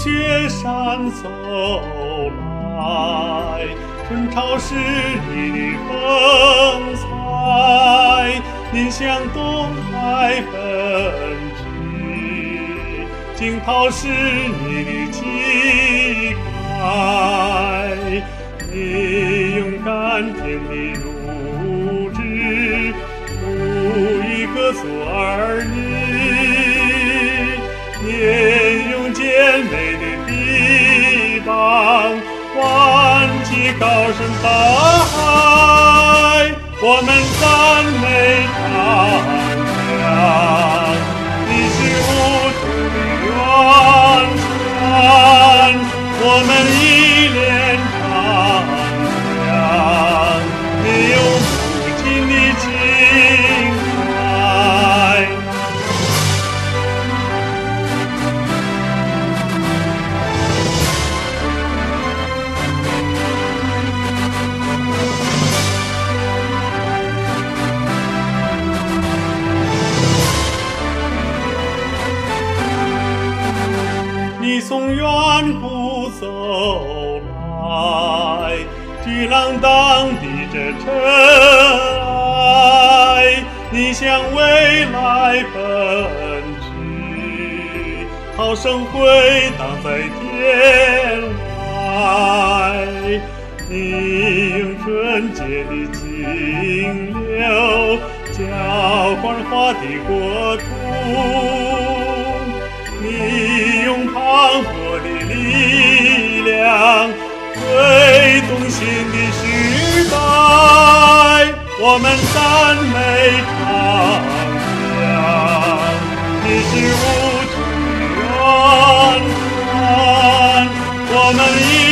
雪山走来，春潮是你的风采，您向东海奔去，惊涛是你的气概，你勇敢天地如织，无语歌颂儿女，年用健美的臂膀，挽起高声大海，我们赞美长江，你是无穷的源泉，我们依恋长江，你有母亲的情怀。你从远古走来，巨浪荡涤着尘埃，你向未来奔去，涛声回荡在天外，你用纯洁的金流浇灌花的国土，你用磅礴的力量推动新的时代，我们赞美长江，你是无穷的源泉，我们